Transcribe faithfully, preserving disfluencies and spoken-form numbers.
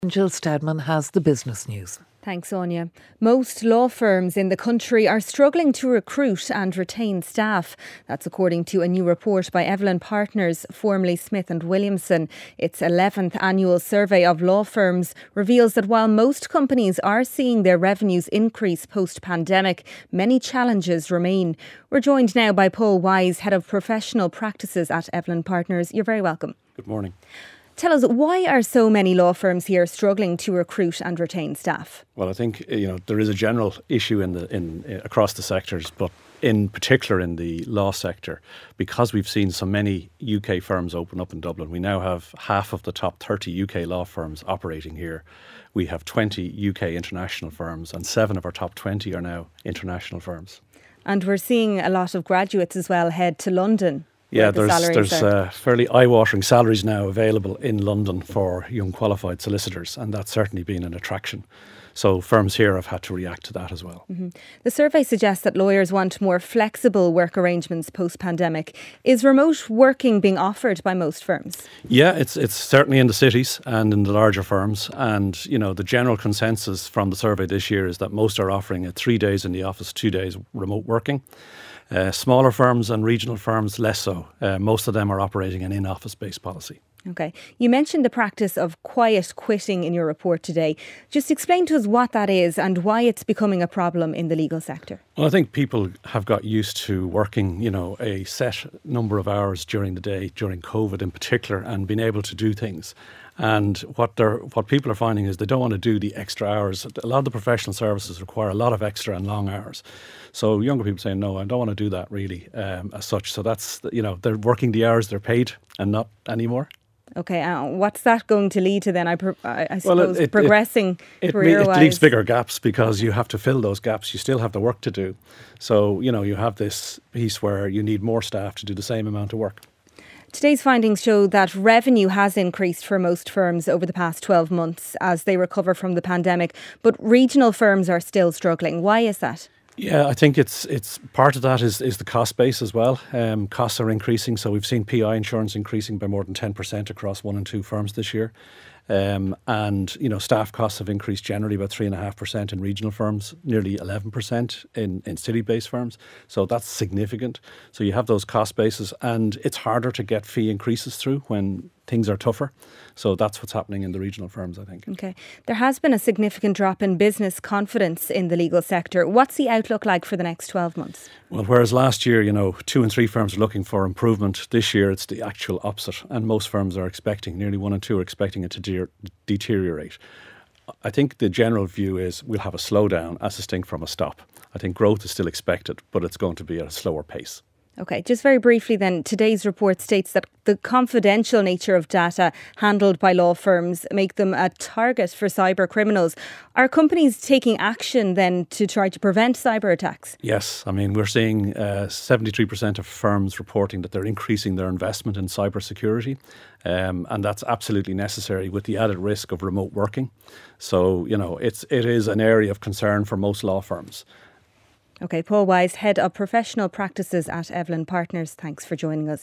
Jill Stedman has the business news. Thanks, Anya. Most law firms in the country are struggling to recruit and retain staff. That's according to a new report by Evelyn Partners, formerly Smith and Williamson. Its eleventh annual survey of law firms reveals that while most companies are seeing their revenues increase post-pandemic, many challenges remain. We're joined now by Paul Wise, Head of Professional Practices at Evelyn Partners. You're very welcome. Good morning. Tell us, why are so many law firms here struggling to recruit and retain staff? Well, I think you know there is a general issue in the in uh, across the sectors, but in particular in the law sector, because we've seen so many U K firms open up in Dublin. We now have half of the top thirty U K law firms operating here. We have twenty U K international firms, and seven of our top twenty are now international firms. And we're seeing a lot of graduates as well head to London. Yeah, the there's there's uh, fairly eye-watering salaries now available in London for young qualified solicitors, and that's certainly been an attraction. So firms here have had to react to that as well. Mm-hmm. The survey suggests that lawyers want more flexible work arrangements post-pandemic. Is remote working being offered by most firms? Yeah, it's it's certainly in the cities and in the larger firms. And, you know, the general consensus from the survey this year is that most are offering a three days in the office, two days remote working. Uh, smaller firms and regional firms, less so. Uh, most of them are operating an in-office based policy. OK. You mentioned the practice of quiet quitting in your report today. Just explain to us what that is and why it's becoming a problem in the legal sector. Well, I think people have got used to working, you know, a set number of hours during the day, during COVID in particular, and being able to do things. And what they're, what people are finding is they don't want to do the extra hours. A lot of the professional services require a lot of extra and long hours. So younger people saying, no, I don't want to do that really um, as such. So that's, you know, they're working the hours they're paid and not anymore. OK, uh, what's that going to lead to then? I, pro- I, I suppose well, it, it, progressing it, career-wise. It leaves bigger gaps because you have to fill those gaps. You still have the work to do. So, you know, you have this piece where you need more staff to do the same amount of work. Today's findings show that revenue has increased for most firms over the past twelve months as they recover from the pandemic, but regional firms are still struggling. Why is that? Yeah, I think it's it's part of that is, is the cost base as well. Um, costs are increasing. So we've seen P I insurance increasing by more than ten percent across one and two firms this year. Um, and, you know, staff costs have increased generally about three point five percent in regional firms, nearly eleven percent in, in city-based firms. So that's significant. So you have those cost bases, and it's harder to get fee increases through when things are tougher. So that's what's happening in the regional firms, I think. OK. There has been a significant drop in business confidence in the legal sector. What's the outlook like for the next twelve months? Well, whereas last year, you know, two and three firms are looking for improvement, this year it's the actual opposite. And most firms are expecting, nearly one and two are expecting it to de- deteriorate. I think the general view is we'll have a slowdown as distinct from a stop. I think growth is still expected, but it's going to be at a slower pace. OK, just very briefly then, today's report states that the confidential nature of data handled by law firms make them a target for cyber criminals. Are companies taking action then to try to prevent cyber attacks? Yes, I mean, we're seeing uh, seventy-three percent of firms reporting that they're increasing their investment in cyber security. Um, and that's absolutely necessary with the added risk of remote working. So, you know, it's it is an area of concern for most law firms. OK, Paul Wise, Head of Professional Practices at Evelyn Partners. Thanks for joining us.